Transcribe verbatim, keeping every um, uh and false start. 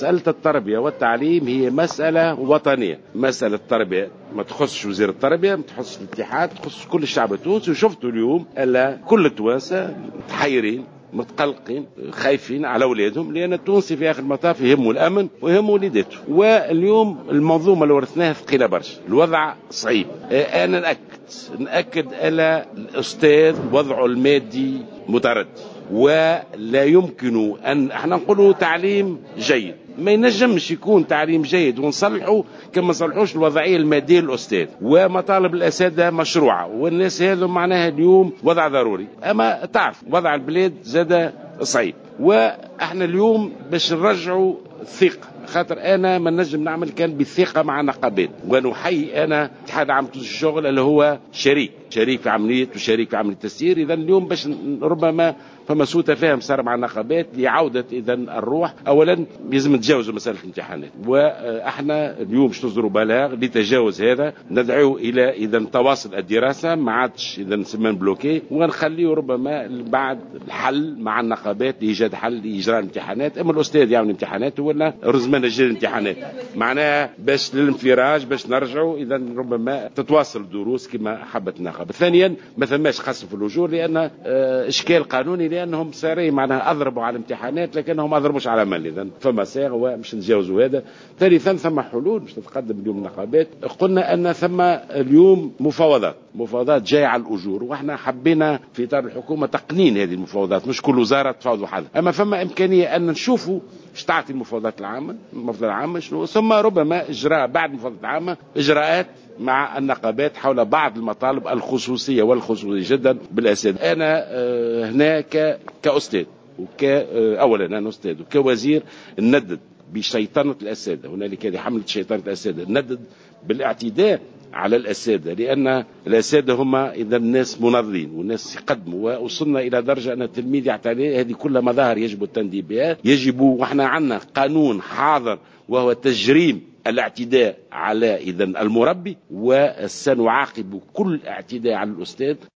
مسألة التربية والتعليم هي مسألة وطنية. مسألة التربية ما تخصش وزير التربية، ما تخصش الاتحاد، تخص كل الشعب التونسي. وشفتوا اليوم ألا كل التوانسة متحيرين متقلقين خايفين على أولادهم، لأن التونسي في آخر المطاف يهمه الأمن ويهمه وليداته. واليوم المنظومة اللي ورثناها ثقيلة برشا، الوضع صعيب. أنا نأكد نأكد على الأستاذ وضعه المادي متردي، ولا يمكن أن احنا نقوله تعليم جيد، ما ينجمش يكون تعليم جيد ونصلحه كما نصلحوش الوضعية المادية للأستاذ. ومطالب الأساتذة مشروعة، والناس هذا معناها اليوم وضع ضروري. أما تعرف وضع البلاد زاد صعيب، وإحنا اليوم باش نرجعوا الثقة، خاطر أنا ما نجم نعمل كان بالثقة مع نقابات. ونحيي أنا اتحاد عام الشغل اللي هو شريك شريك في عملية وشريك في عملية التسيير. إذا اليوم باش ربما فما سوء تفاهم صار مع النقابات لعودة إذا الروح. أولا لازم نتجاوزوا مسألة الامتحانات، وإحنا اليوم باش نصدروا بلاغ لتجاوز هذا، ندعو إلى إذا تواصل الدراسة، ما عادش إذا نسمى بلوكي، ونخليه ربما بعد الحل مع النقابات لإيجاد حل لإجراء الامتحانات. أما الأستاذ يعمل امتحانات ولا رزمان جيل الامتحانات، معناها باش للانفراج باش نرجعوا إذا ربما تتواصل الدروس كما حبت النقابة. ثانيا ما ثماش خصم في الأجور، لأن إشكال قانوني، لأنهم سارين معناها أضربوا على الامتحانات لكنهم ما أضربوش على مال. إذا فما ساغ ومش نتجاوزوا هذا. ثالثا ثم حلول باش تتقدم اليوم النقابات. قلنا أن ثم اليوم مفاوضات مفاوضات جاية على الأجور، وإحنا حبينا في إطار الحكومة تقنين هذه المفاوضات، مش كل وزارة تفاوض وحدها. أما فما إمكانية أن نشوفوا ايش تعطي المفاوضات العامة المفاوضات العامة شنو، ثم ربما إجراء بعد المفاوضات العامة إجراءات مع النقابات حول بعض المطالب الخصوصية والخصوصية جدا بالأساتذة. أنا هنا كأستاذ وك أولا أنا أستاذ وكوزير ندد بشيطنة الأساتذة. هنالك هذه حملة شيطنة الأساتذة، ندد بالاعتداء على الأساتذة، لأن الأساتذة هم إذا الناس منظمين والناس يقدموا. ووصلنا إلى درجة أن التلميذ يعتري. هذه كل مظاهر يجب التنديد بها، يجب. وإحنا عندنا قانون حاضر وهو تجريم الاعتداء على إذن المربي، وسنعاقب كل اعتداء على الأستاذ.